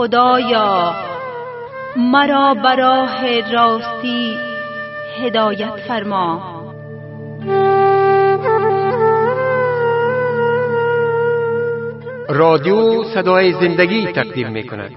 خدایا مرا به راه راستی هدایت فرما. رادیو صدای زندگی تقدیم می‌کند.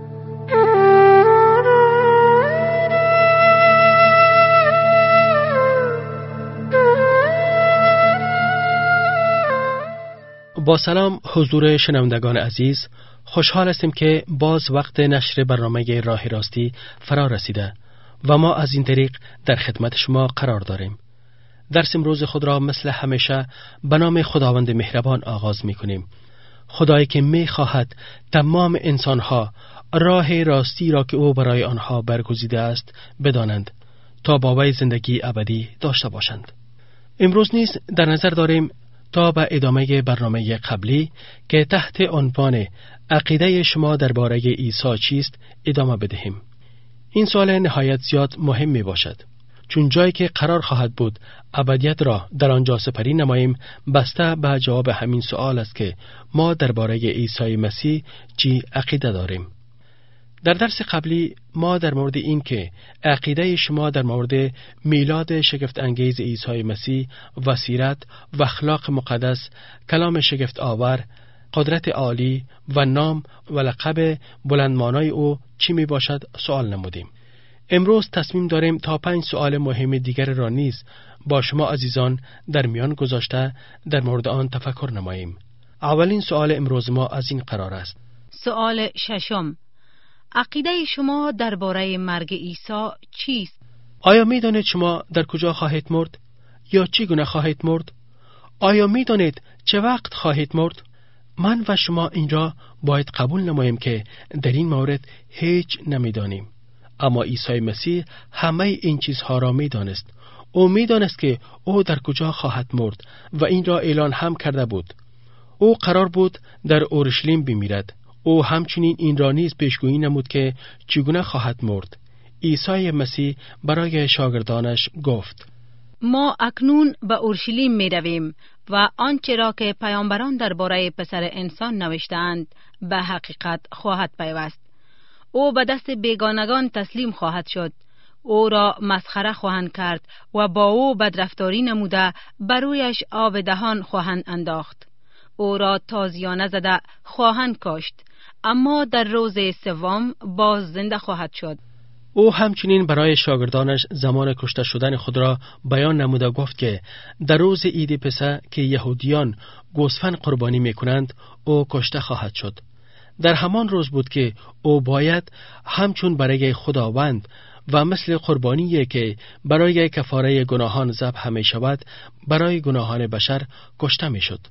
با سلام حضور شنوندگان عزیز، خوشحال هستیم که باز وقت نشر برنامه راه راستی فرا رسیده و ما از این طریق در خدمت شما قرار داریم. درس امروز خود را مثل همیشه به نام خداوند مهربان آغاز می کنیم. خدایی که می خواهد تمام انسانها راه راستی را که او برای آنها برگزیده است بدانند تا باوی زندگی ابدی داشته باشند. امروز نیز در نظر داریم تا به ادامه برنامه قبلی که تحت عنوان عقیده شما درباره عیسی چیست ادامه بدهیم. این سوال نهایت زیاد مهم می باشد، چون جایی که قرار خواهد بود ابدیت را در آنجا سپری نماییم بسته به جواب همین سوال است که ما درباره عیسی مسیح چی عقیده داریم. در درس قبلی ما در مورد این که عقیده شما در مورد میلاد شگفت انگیز عیسی مسیح و سیرت و اخلاق مقدس، کلام شگفت آور، قدرت عالی و نام و لقب بلندمانای او چی می باشد سوال نمودیم. امروز تصمیم داریم تا 5 سوال مهم دیگر را نیز با شما عزیزان در میان گذاشته در مورد آن تفکر نماییم. اولین سوال امروز ما از این قرار است. سوال ششم: عقیده شما درباره مرگ عیسی چیست؟ آیا می دانید شما در کجا خواهید مرد؟ یا چگونه خواهید مرد؟ آیا می دانید چه وقت خواهید مرد؟ من و شما اینجا باید قبول نماییم که در این مورد هیچ نمی دانیم. اما عیسی مسیح همه این چیزها را می دانست. او می دانست که او در کجا خواهد مرد و این را اعلان هم کرده بود. او قرار بود در اورشلیم بمیرد. او همچنین این را نیز پیشگویی نمود که چگونه خواهد مرد. عیسی مسیح برای شاگردانش گفت: ما اکنون به اورشلیم می رویم و آنچه را که پیامبران درباره پسر انسان نوشتند به حقیقت خواهد پیوست. او به دست بیگانگان تسلیم خواهد شد. او را مسخره خواهند کرد و با او بدرفتاری نموده برویش آب دهان خواهند انداخت. او را تازیانه زده خواهند کشت، اما در روز سوم باز زنده خواهد شد. او همچنین برای شاگردانش زمان کشته شدن خود را بیان نموده گفت که در روز عید پسح که یهودیان گوسفند قربانی می‌کنند او کشته خواهد شد. در همان روز بود که او باید همچون برای خداوند و مثل قربانیه که برای کفاره گناهان ذبح می شود برای گناهان بشر کشته می شد.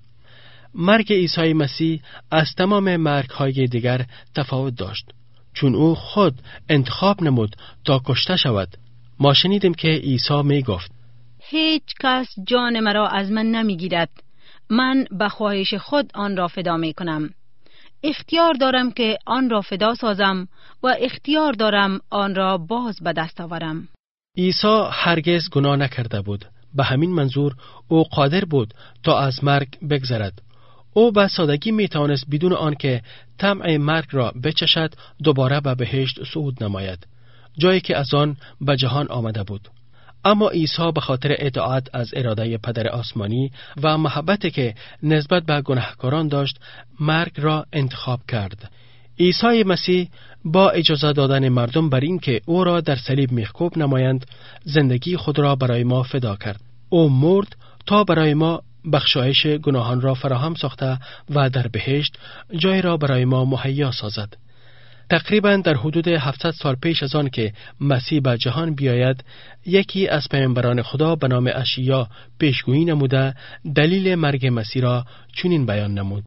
مرگ عیسی مسیح از تمام مرگ‌های دیگر تفاوت داشت، چون او خود انتخاب نمود تا کشته شود. ما شنیدیم که عیسی می گفت: هیچ کس جان مرا از من نمی گیرد، من به خواهش خود آن را فدا می کنم. اختیار دارم که آن را فدا سازم و اختیار دارم آن را باز به دست آورم. عیسی هرگز گناه نکرده بود. به همین منظور او قادر بود تا از مرگ بگذرد. او به سادگی می توانست بدون آن که طمع مرگ را بچشد دوباره به بهشت صعود نماید، جایی که از آن به جهان آمده بود. اما عیسی به خاطر اطاعت از اراده پدر آسمانی و محبتی که نسبت به گناهکاران داشت مرگ را انتخاب کرد. عیسی مسیح با اجازه دادن مردم بر این که او را در صلیب محکوب نمایند زندگی خود را برای ما فدا کرد. او مرد تا برای ما بخشایش گناهان را فراهم ساخته و در بهشت جای را برای ما مهیا سازد. تقریباً در حدود 700 سال پیش از آن که مسیح به جهان بیاید، یکی از پیامبران خدا به نام اشعیا پیشگویی نموده دلیل مرگ مسیح را چنین بیان نمود: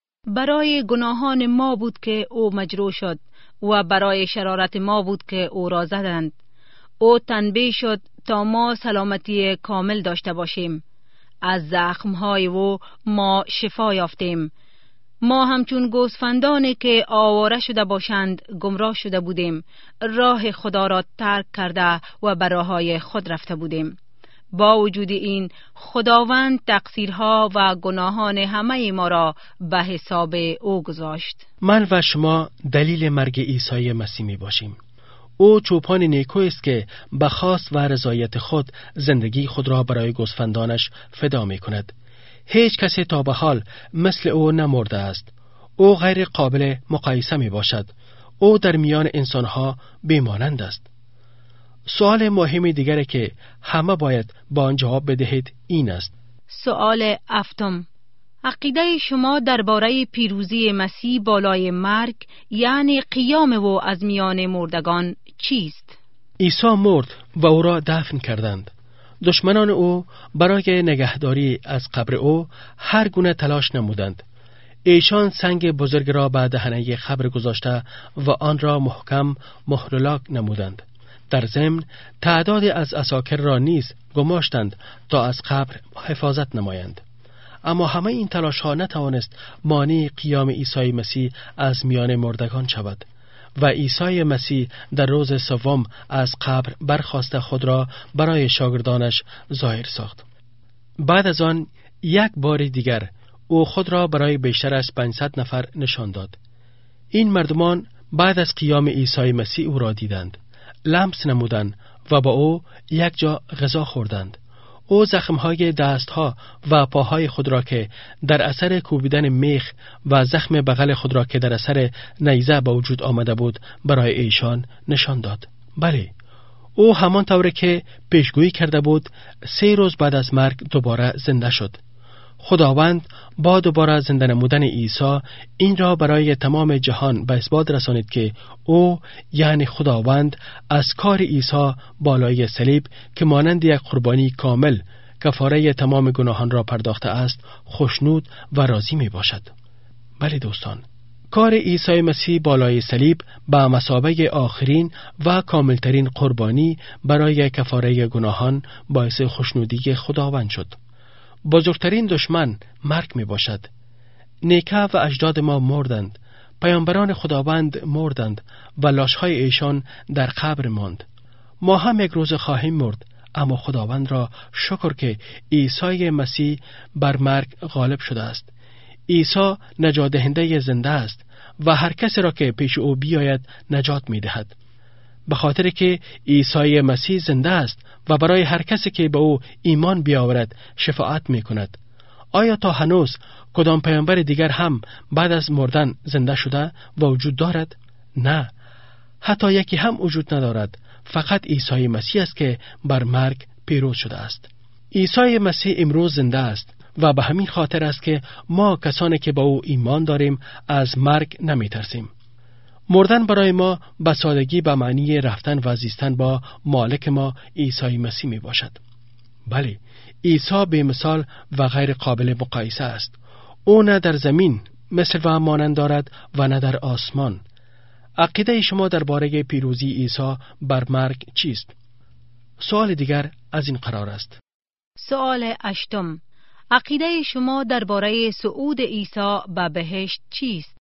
برای گناهان ما بود که او مجروح شد و برای شرارت ما بود که او را زدند. او تنبیه شد تا ما سلامتی کامل داشته باشیم. از زخمهای او ما شفا یافتیم. ما همچون گوسفندانی که آواره شده باشند گمراه شده بودیم، راه خدا را ترک کرده و به راههای خود رفته بودیم. با وجود این خداوند تقصیرها و گناهان همه ما را به حساب او گذاشت. من و شما دلیل مرگ عیسی مسیح می باشیم. او چوپان نیکو است که به خواست و رضایت خود زندگی خود را برای گوسفندانش فدا می کند. هیچ کسی تا به حال مثل او نمرده است. او غیر قابل مقایسه می باشد. او در میان انسانها بیمانند است. سوال مهم دیگری که همه باید با آن جواب بدهید این است. سوال هفتم: عقیده شما درباره پیروزی مسیح بالای مرگ یعنی قیام او از میان مردگان چیست؟ عیسی مرد و او را دفن کردند. دشمنان او برای نگهداری از قبر او هر گونه تلاش نمودند. ایشان سنگ بزرگ را به دهنه قبر گذاشته و آن را محکم مهرلاک نمودند. در ضمن تعدادی از عساکر را نیز گماشتند تا از قبر حفاظت نمایند. اما همه این تلاش ها نتوانست مانع قیام عیسی مسیح از میان مردگان شود و عیسی مسیح در روز سوم از قبر برخاسته خود را برای شاگردانش ظاهر ساخت. بعد از آن یک بار دیگر او خود را برای بیشتر از 500 نفر نشان داد. این مردمان بعد از قیام عیسی مسیح او را دیدند، لمس نمودند و با او یک جا غذا خوردند. او زخمهای دستها و پاهای خود را که در اثر کوبیدن میخ و زخم بغل خود را که در اثر نیزه به وجود آمده بود برای ایشان نشان داد. بله، او همان طوری که پیشگویی کرده بود 3 روز بعد از مرگ دوباره زنده شد. خداوند با دوباره زنده نمودن عیسی این را برای تمام جهان به اثبات رسانید که او یعنی خداوند از کار عیسی بالای صلیب که مانند یک قربانی کامل کفاره تمام گناهان را پرداخته است خوشنود و راضی می باشد. بله دوستان، کار عیسی مسیح بالای صلیب به مثابه آخرین و کاملترین قربانی برای کفاره گناهان باعث خوشنودی خداوند شد. بزرگترین دشمن مرگ می باشد. نیکه و اجداد ما مردند، پیامبران خداوند مردند و لاشهای ایشان در قبر ماند. ما هم یک روز خواهیم مرد، اما خداوند را شکر که عیسی مسیح بر مرگ غالب شده است. عیسی نجات دهنده زنده است و هر کسی را که پیش او بیاید نجات می دهد. به خاطر که عیسی مسیح زنده است و برای هر کسی که به او ایمان بیاورد شفاعت می کند. آیا تا هنوز کدام پیامبر دیگر هم بعد از مردن زنده شده و وجود دارد؟ نه، حتی یکی هم وجود ندارد. فقط عیسی مسیح است که بر مرگ پیروز شده است. عیسی مسیح امروز زنده است و به همین خاطر است که ما کسانی که به او ایمان داریم از مرگ نمی ترسیم. مردن برای ما به سادگی به معنی رفتن و زیستن با مالک ما عیسی مسیح می باشد. بله، عیسی به مثال و غیر قابل مقایسه است. او نه در زمین مثل و مانند دارد و نه در آسمان. عقیده شما درباره پیروزی عیسی بر مرگ چیست؟ سوال دیگر از این قرار است. سوال 8: عقیده شما درباره صعود عیسی به بهشت چیست؟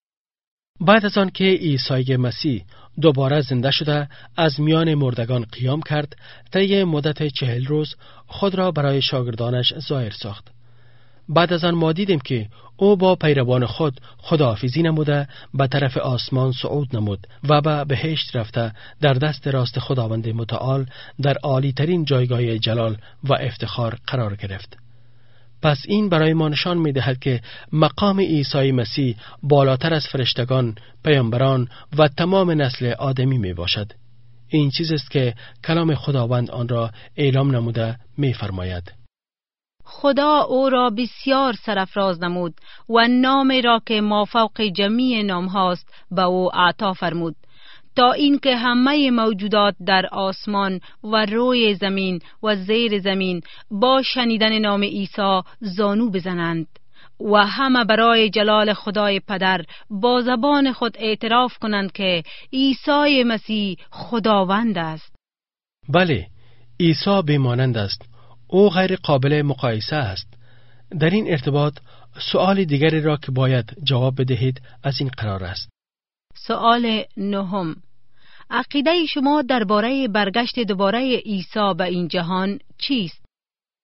بعد از آن که عیسی مسیح دوباره زنده شده از میان مردگان قیام کرد، طی مدت 40 روز خود را برای شاگردانش ظاهر ساخت. بعد از آن ما دیدیم که او با پیروان خود خداحافظی نموده به طرف آسمان صعود نمود و به بهشت رفته در دست راست خداوند متعال در عالی ترین جایگاه جلال و افتخار قرار گرفت. پس این برای ما نشان می دهد که مقام عیسی مسیح بالاتر از فرشتگان، پیامبران و تمام نسل آدمی می باشد. این چیز است که کلام خداوند آن را اعلام نموده می فرماید. خدا او را بسیار سرافراز نمود و نام را که مافوق جمیع نام هاست به او عطا فرمود، تا اینکه همه موجودات در آسمان و روی زمین و زیر زمین با شنیدن نام عیسی زانو بزنند و همه برای جلال خدای پدر با زبان خود اعتراف کنند که عیسی مسیح خداوند است. بله، عیسی بیمانند است. او غیر قابل مقایسه است. در این ارتباط سؤال دیگری را که باید جواب بدهید از این قرار است. سؤال 9: عقیده شما درباره برگشت دوباره عیسی به این جهان چیست؟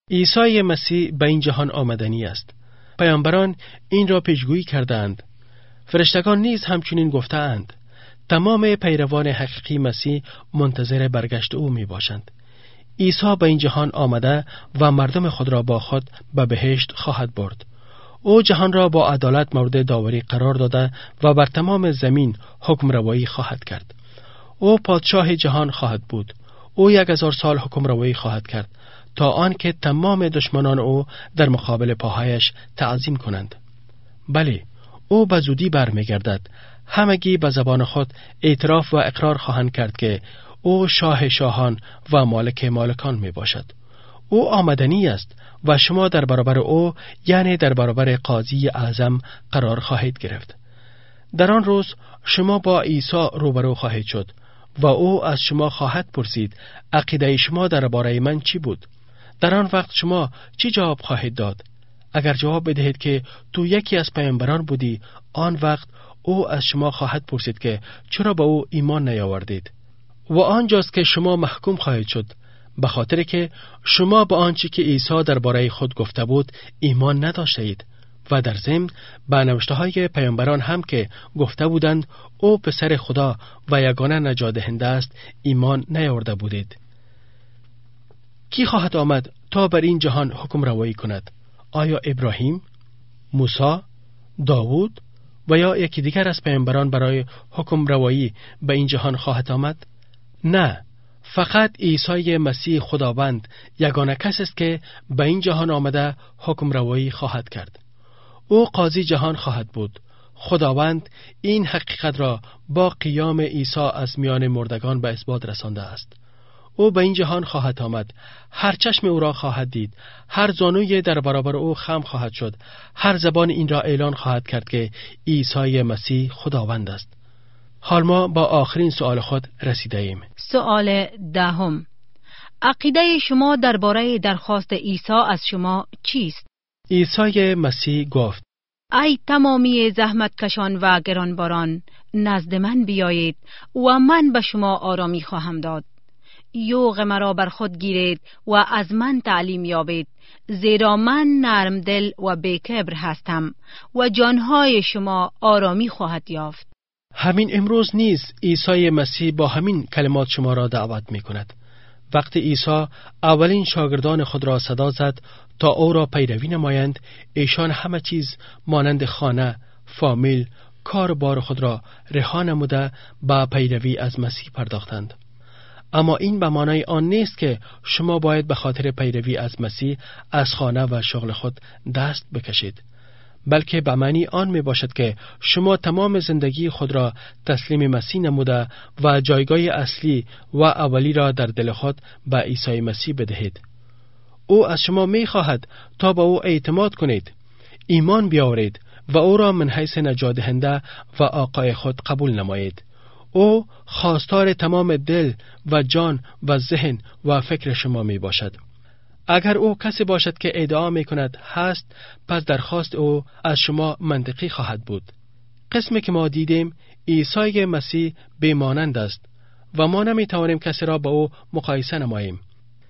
عیسی مسیح به این جهان آمدنی است. پیامبران این را پیشگویی کردند. فرشتگان نیز همچنین گفتند. تمام پیروان حقیقی مسیح منتظر برگشت او می باشند. عیسی به این جهان آمده و مردم خود را با خود به بهشت خواهد برد. او جهان را با عدالت مورد داوری قرار داده و بر تمام زمین حکم روایی خواهد کرد. او پادشاه جهان خواهد بود. او 1000 سال حکم روایی خواهد کرد تا آنکه تمام دشمنان او در مقابل پاهایش تعظیم کنند. بله، او به زودی برمیگردد. همگی به زبان خود اعتراف و اقرار خواهند کرد که او شاه شاهان و مالک مالکان می باشد. او آمدنی است و شما در برابر او، یعنی در برابر قاضی اعظم قرار خواهید گرفت. در آن روز شما با عیسی روبرو خواهید شد و او از شما خواهد پرسید عقیده شما درباره من چی بود؟ در آن وقت شما چی جواب خواهید داد؟ اگر جواب بدهید که تو یکی از پیامبران بودی، آن وقت او از شما خواهد پرسید که چرا به او ایمان نیاوردید؟ و آنجاست که شما محکوم خواهید شد، به خاطر که شما به آنچه که عیسی درباره خود گفته بود ایمان نداشتید و در ضمن به نوشته‌های پیامبران هم که گفته بودند او پسر خدا و یگانه نجات دهنده است ایمان نیاورده بودید. کی خواهد آمد تا بر این جهان حکم روایی کند؟ آیا ابراهیم، موسی، داوود و یا یکی دیگر از پیامبران برای حکم روایی به این جهان خواهد آمد؟ نه، فقط عیسی مسیح خداوند یگانه کس است که به این جهان آمده حکم روایی خواهد کرد. او قاضی جهان خواهد بود. خداوند این حقیقت را با قیام عیسی از میان مردگان به اثبات رسانده است. او به این جهان خواهد آمد. هر چشم او را خواهد دید. هر زانوی در برابر او خم خواهد شد. هر زبان این را اعلان خواهد کرد که عیسی مسیح خداوند است. حال ما با آخرین سؤال خود رسیده ایم. سؤال 10. عقیده شما درباره درخواست عیسی از شما چیست؟ عیسی مسیح گفت: ای تمامی زحمتکشان و گرانباران، نزد من بیایید و من به شما آرامی خواهم داد. یوغ مرا بر خود گیرید و از من تعلیم یابید، زیرا من نرم دل و بی‌کبر هستم و جانهای شما آرامی خواهد یافت. همین امروز نیز عیسی مسیح با همین کلمات شما را دعوت می کند. وقتی عیسی اولین شاگردان خود را صدا زد تا او را پیروی نمایند، ایشان همه چیز مانند خانه، فامیل، کار بار خود را رها نموده به پیروی از مسیح پرداختند. اما این به معنای آن نیست که شما باید به خاطر پیروی از مسیح از خانه و شغل خود دست بکشید، بلکه به معنی آن می باشد که شما تمام زندگی خود را تسلیم مسیح نموده و جایگاه اصلی و اولی را در دل خود به عیسی مسیح بدهید. او از شما می خواهد تا به او اعتماد کنید، ایمان بیاورید و او را من حیث نجات دهنده و آقای خود قبول نمایید. او خواستار تمام دل و جان و ذهن و فکر شما می باشد. اگر او کسی باشد که ادعا می کند هست، پس درخواست او از شما منطقی خواهد بود. قسمی که ما دیدیم عیسی مسیح بیمانند است و ما نمی توانیم کسی را با او مقایسه نماییم.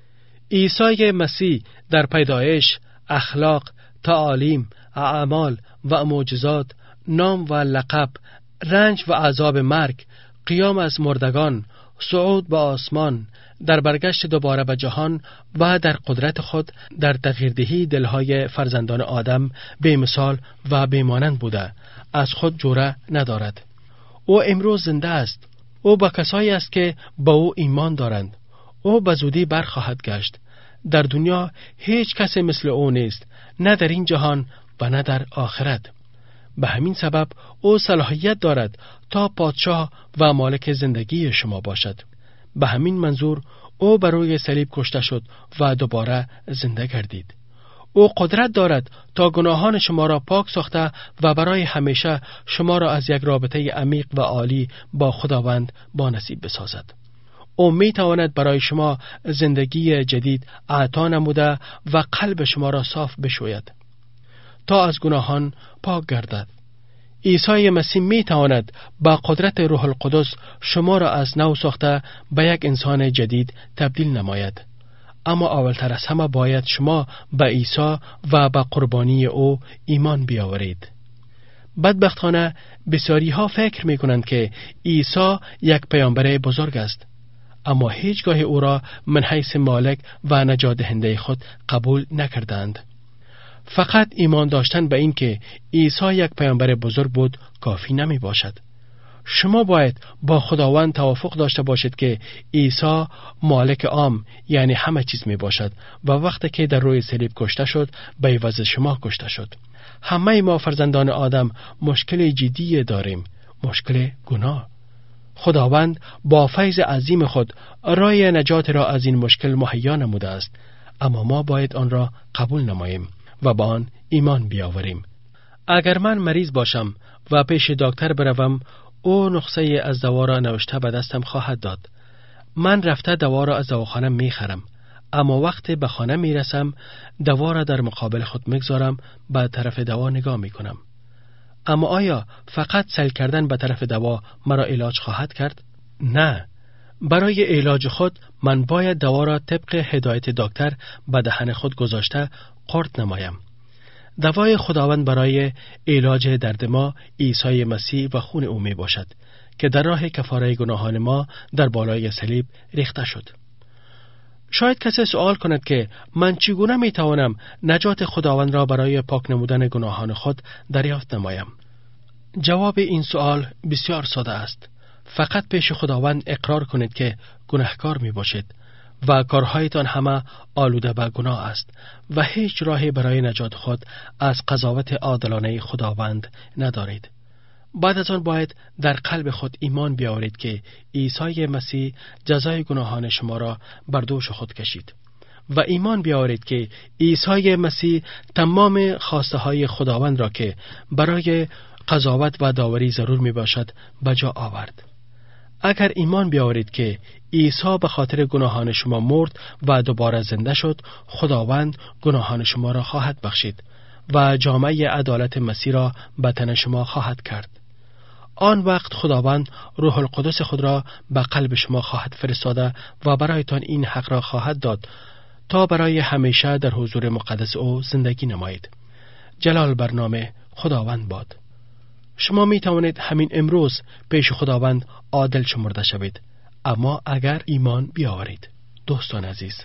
عیسی مسیح در پیدایش، اخلاق، تعالیم، اعمال و معجزات، نام و لقب، رنج و عذاب مرگ، قیام از مردگان، صعود به آسمان، در برگشت دوباره به جهان و در قدرت خود در تغییردهی دلهای فرزندان آدم بی مثال و بیمانند بوده، از خود جوره ندارد. او امروز زنده است. او با کسایی است که با او ایمان دارند. او به زودی برخواهد گشت. در دنیا هیچ کسی مثل او نیست، نه در این جهان و نه در آخرت. به همین سبب او صلاحیت دارد تا پادشاه و مالک زندگی شما باشد. به همین منظور او بر روی صلیب کشته شد و دوباره زنده گردید. او قدرت دارد تا گناهان شما را پاک ساخته و برای همیشه شما را از یک رابطه عمیق و عالی با خداوند با نصیب بسازد. او می تواند برای شما زندگی جدید عطا نموده و قلب شما را صاف بشوید تا از گناهان پاک گردد. عیسی مسیح می تواند با قدرت روح القدس شما را از نو ساخته به یک انسان جدید تبدیل نماید. اما اولتر از همه باید شما به عیسی و به قربانی او ایمان بیاورید. بدبختانه بسیاری ها فکر می کنند که عیسی یک پیامبر بزرگ است، اما هیچگاه او را من حیث مالک و نجات دهنده خود قبول نکردند. فقط ایمان داشتن به این که عیسی یک پیامبر بزرگ بود کافی نمی باشد. شما باید با خداوند توافق داشته باشید که عیسی مالک عام یعنی همه چیز می باشد و وقتی که در روی صلیب کشته شد به عوض شما کشته شد. همه ما فرزندان آدم مشکل جدی داریم، مشکل گناه. خداوند با فیض عظیم خود راه نجات را از این مشکل مهیا نموده است، اما ما باید آن را قبول نماییم و با آن ایمان بیاوریم. اگر من مریض باشم و پیش دکتر بروم، او نسخه از دوا را نوشته به دستم خواهد داد. من رفته دوا را از دواخانه میخرم، اما وقتی به خانه میرسم دوا را در مقابل خود میگذارم، به طرف دوا نگاه میکنم. اما آیا فقط سیل کردن به طرف دوا مرا علاج خواهد کرد؟ نه. برای علاج خود من باید دوا را طبق هدایت دکتر به دهن خود گذاشته قورت نمایم. دوای خداوند برای علاج درد ما عیسی مسیح و خون او می باشد که در راه کفاره گناهان ما در بالای صلیب ریخته شد. شاید کسی سوال کند که من چگونه می توانم نجات خداوند را برای پاک نمودن گناهان خود دریافت نمایم؟ جواب این سوال بسیار ساده است. فقط پیش خداوند اقرار کنید که گناهکار می باشید و کارهایتان همه آلوده به گناه است و هیچ راهی برای نجات خود از قضاوت عادلانه خداوند ندارید. بعد از آن باید در قلب خود ایمان بیاورید که عیسی مسیح جزای گناهان شما را بر دوش خود کشید و ایمان بیاورید که عیسی مسیح تمام خواسته های خداوند را که برای قضاوت و داوری ضرور می باشد بجا آورد. اگر ایمان بیاورید که عیسی به خاطر گناهان شما مرد و دوباره زنده شد، خداوند گناهان شما را خواهد بخشید و جامعه عدالت مسیح را به تن شما خواهد کرد. آن وقت خداوند روح القدس خود را به قلب شما خواهد فرستاده و برایتان این حق را خواهد داد تا برای همیشه در حضور مقدس او زندگی نمایید. جلال بر نام خداوند باد. شما می توانید همین امروز پیش خداوند عادل شمرده شوید، اما اگر ایمان بیاورید. دوستان عزیز،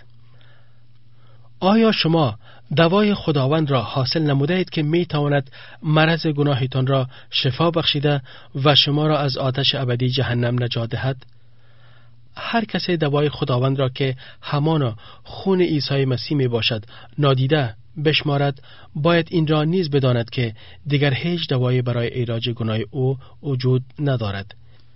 آیا شما دوای خداوند را حاصل نموده اید که می تواند مرض گناهتان را شفا بخشیده و شما را از آتش ابدی جهنم نجات دهد؟ هر کسی دوای خداوند را که همانا خون عیسی مسیح می باشد نادیده بشمارد، باید این را نیز بداند که دیگر هیچ دوایی برای علاج گناه او وجود ندارد.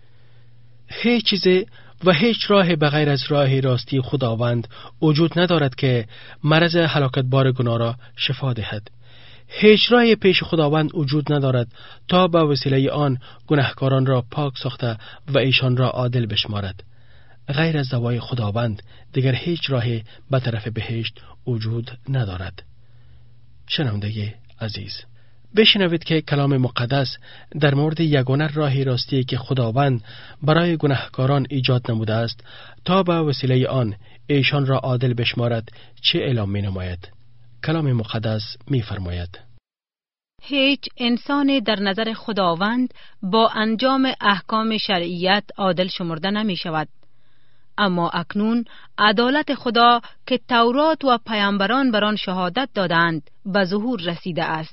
هیچ چیز و هیچ راه بغیر از راه راستی خداوند وجود ندارد که مرض هلاکتبار گناه را شفا دهد. هیچ راه پیش خداوند وجود ندارد تا به وسیله آن گناهکاران را پاک ساخته و ایشان را عادل بشمارد. غیر از دوای خداوند دیگر هیچ راهی به طرف بهشت وجود ندارد. شنونده عزیز، بشنوید که کلام مقدس در مورد یگانه راه راستی که خداوند برای گناهکاران ایجاد نموده است تا به وسیله آن ایشان را عادل بشمارد چه اعلام می نماید. کلام مقدس می فرماید: هیچ انسان در نظر خداوند با انجام احکام شرعیت عادل شمرده نمی شود. اما اکنون عدالت خدا که تورات و پیامبران بر آن شهادت دادند به ظهور رسیده است.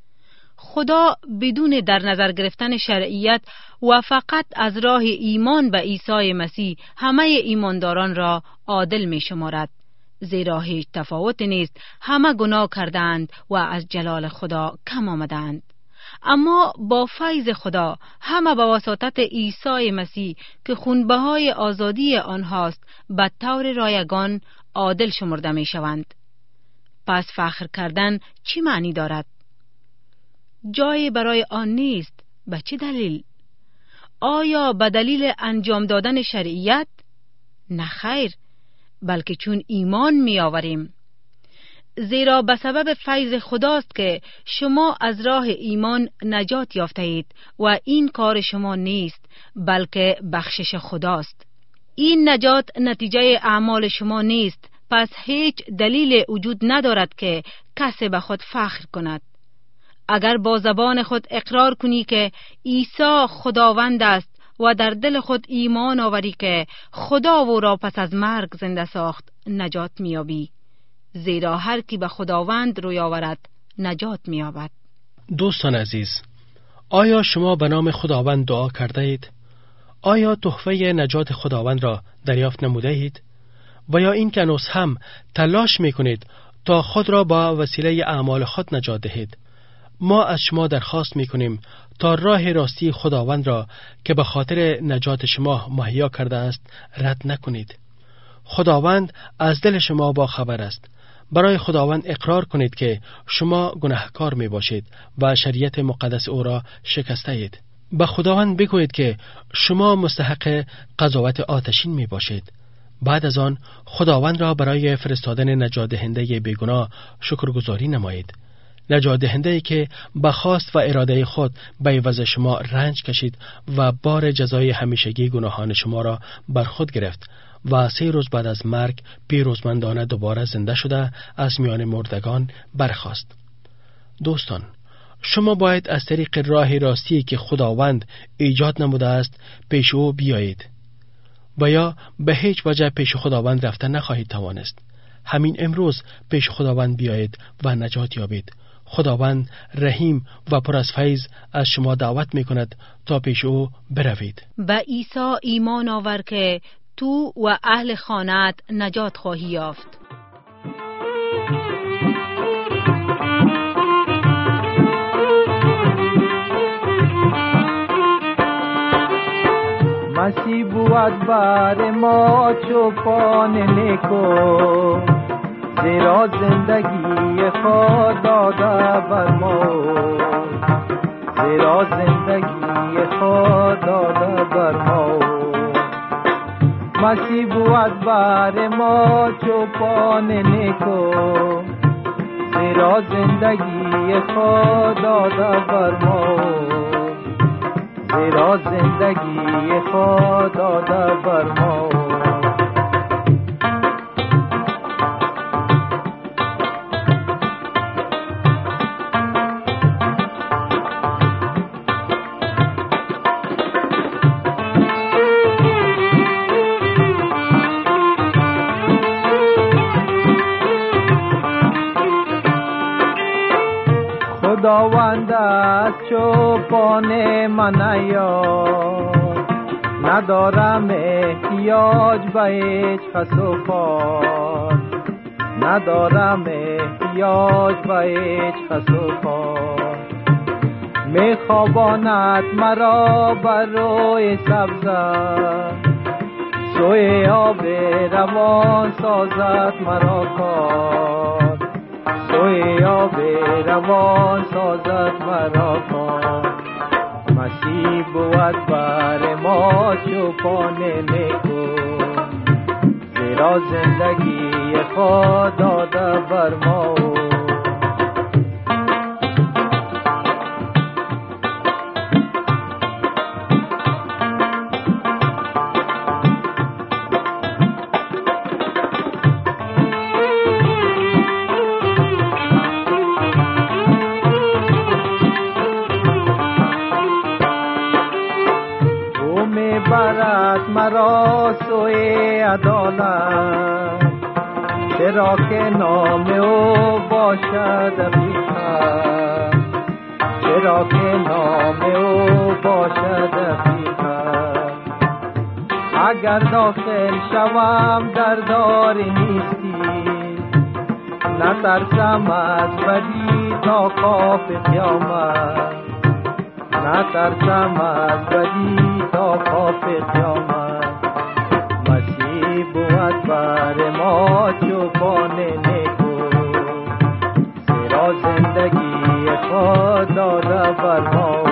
خدا بدون در نظر گرفتن شرعیت و فقط از راه ایمان به عیسی مسیح همه ایمانداران را عادل می شمارد، زیرا هیچ تفاوت نیست، همه گناه کردند و از جلال خدا کم آمدند. اما با فیض خدا همه به واسطت عیسی مسیح که خونبهای آزادی آنهاست به طور رایگان عادل شمرده می شوند. پس فخر کردن چی معنی دارد؟ جای برای آن نیست. به چه دلیل؟ آیا به دلیل انجام دادن شرعیت؟ نه خیر، بلکه چون ایمان می آوریم. زیرا به سبب فیض خداست که شما از راه ایمان نجات یافته اید و این کار شما نیست بلکه بخشش خداست. این نجات نتیجه اعمال شما نیست، پس هیچ دلیل وجود ندارد که کسی به خود فخر کند. اگر با زبان خود اقرار کنی که عیسی خداوند است و در دل خود ایمان آوری که خدا او را پس از مرگ زنده ساخت، نجات می‌یابی. زیرا هر کی به خداوند روی آورد نجات می‌یابد. دوستان عزیز، آیا شما به نام خداوند دعا کرده اید؟ آیا تحفه نجات خداوند را دریافت نموده اید؟ و یا این که هنوز هم تلاش می‌کنید تا خود را با وسیله اعمال خود نجات دهید؟ ما از شما درخواست می‌کنیم تا راه راستی خداوند را که به خاطر نجات شما مهیا کرده است رد نکنید. خداوند از دل شما با خبر است. برای خداوند اقرار کنید که شما گناهکار می باشید و شریعت مقدس او را شکسته اید. به خداوند بگویید که شما مستحق قضاوت آتشین می باشید. بعد از آن خداوند را برای فرستادن نجات دهنده بیگناه شکرگزاری نمایید. نجات دهنده‌ای که به خواست و اراده خود به عوض شما رنج کشید و بار جزای همیشگی گناهان شما را بر خود گرفت و 3 روز بعد از مرگ پیروزمندانه دوباره زنده شده از میان مردگان برخاست. دوستان، شما باید از طریق راه راستی که خداوند ایجاد نموده است پیش او بیایید و یا به هیچ وجه پیش خداوند رفتن نخواهید توانست. همین امروز پیش خداوند بیایید و نجات یابید. خداوند رحیم و پر از فیض از شما دعوت می کند تا پیش او بروید. به عیسی ایمان آور که تو و اهل خانه‌ات نجات خواهی یافت. مسیح بود بر ما چوپان نیکو، زیرا زندگی خود داده بر ما، زیرا زندگی خود داده بر ما. مسیح بود بر ما چوپان نیکو، زیرا زندگی خود داده بر ما، زیرا زندگی خود داده بر ما. خداوند از چوپان من یاد، ندارم احتیاج به هیچ خس و خار، ندارم احتیاج به هیچ خس و خار. می خواباند مرا بر روی سبزه، سوی آب روان سازد مرا کار، سوی آب روان سازد مرا کار. مسیح بود بر ما چوپان نیکو، زیرا زندگی خود داده بر ما. مرا سوی عدالت، چرا که نام او باشد حقیقت، چرا که نام او باشد حقیقت. اگر داخل شوم در دار نیستی، نترسم از بدی تا کاف قیامت، نترسم از بدی تا کاف قیامت. مسیح بود بر ما چوپان نیکو، زیرا زندگی خود داده بر ما.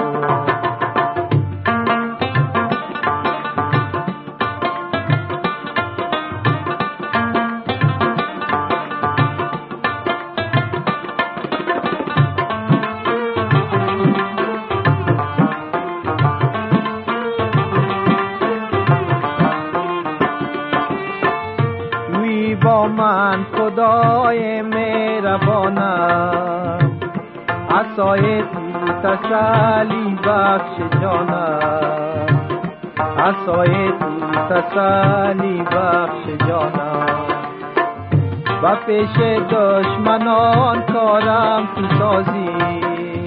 با من خدای مهربانم، عصای تو تسلی بخش جانم، عصای تو تسلی بخش جانم. و پیش دشمنان کارم تو سازی،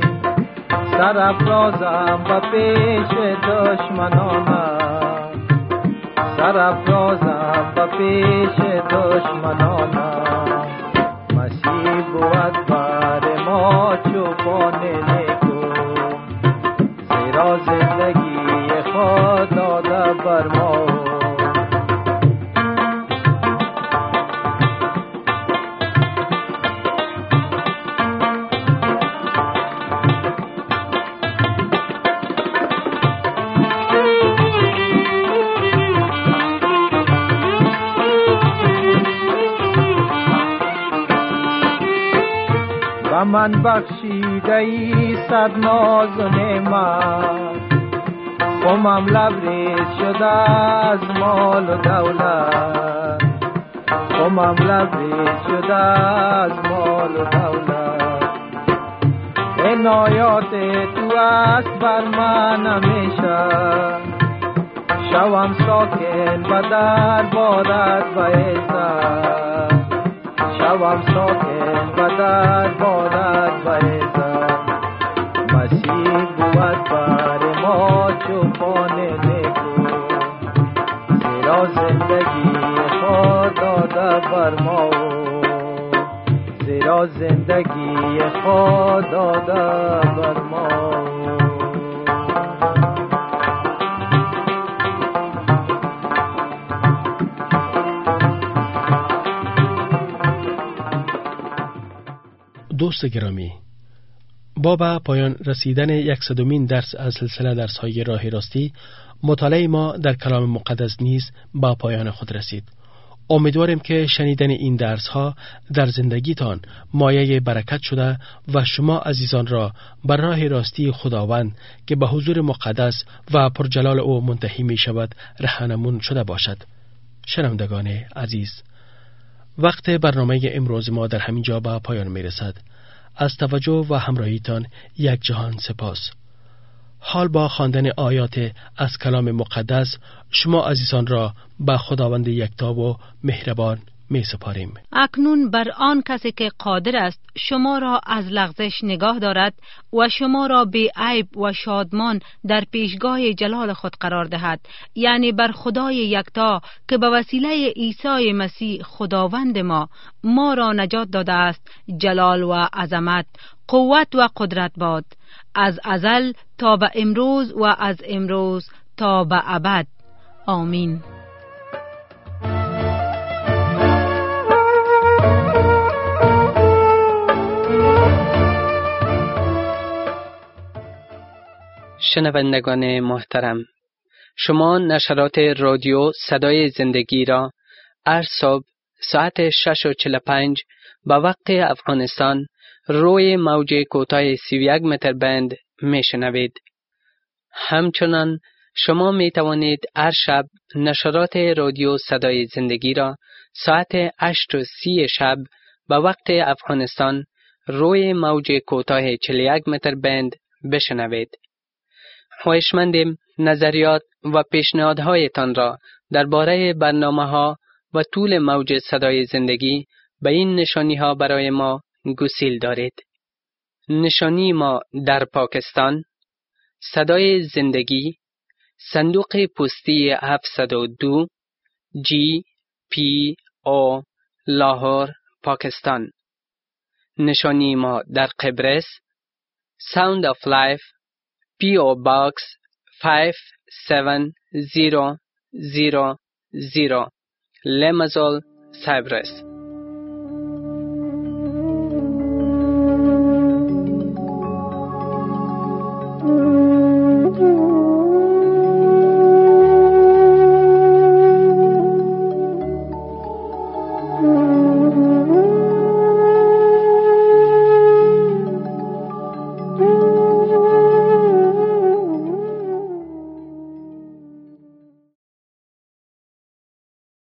سرافرازم و پیش دشمنانم، سرافرازم و پیش دشمنانم. مسیح بود بر ما چوپان نیکو، زیرا زندگی خود داده بر ما. من بخشیده ای صد ناز و نعمت، خمم لبریز شده از مال و دولت، خمم لبریز شده از مال و دولت. عنایات تو است بر من همیشه، شوم ساکن و در بارت و عزت، شوم ساکن و در بارت و عزت. مسیح بود بر ما چوپان نیکو، زیرا زندگی خود داده بر ما، زیرا زندگی خود داده بر ما. دوست گرامی، با به پایان رسیدن 100مین درس از سلسله درس‌های راه راستی، مطالعه ما در کلام مقدس نیز با پایان خود رسید. امیدواریم که شنیدن این درس‌ها در زندگیتان مایه برکت شده و شما عزیزان را بر راه راستی خداوند که به حضور مقدس و پرجلال او منتهی می شود رهنمون شده باشد. شنوندگان عزیز، وقت برنامه امروز ما در همین جا به پایان می رسد. از توجه و همراهیتان یک جهان سپاس. حال با خواندن آیات از کلام مقدس شما عزیزان را به خداوند یکتا و مهربان می سپاریم. اکنون بر آن کسی که قادر است شما را از لغزش نگاه دارد و شما را بی عیب و شادمان در پیشگاه جلال خود قرار دهد، یعنی بر خدای یکتا که به وسیله عیسی مسیح خداوند ما را نجات داده است، جلال و عظمت، قوت و قدرت باد، از ازل تا به امروز و از امروز تا به ابد. آمین. شنوندگان محترم، شما نشرات رادیو صدای زندگی را هر صبح ساعت 6:45 به وقت افغانستان روی موج کوتاه 31 متر بند میشنوید. همچنان شما می توانید هر شب نشرات رادیو صدای زندگی را ساعت 8:30 شب به وقت افغانستان روی موج کوتاه 41 متر بند بشنوید. خواهشمندیم نظریات و پیشنهادهایتان را درباره برنامه‌ها و طول موج صدای زندگی به این نشانی‌ها برای ما گسیل دارید. نشانی ما در پاکستان: صدای زندگی، صندوق پستی 702 GPO لاهور، پاکستان. نشانی ما در قبرس: Sound of Life PO Box 57000 لمزول، سایپرس.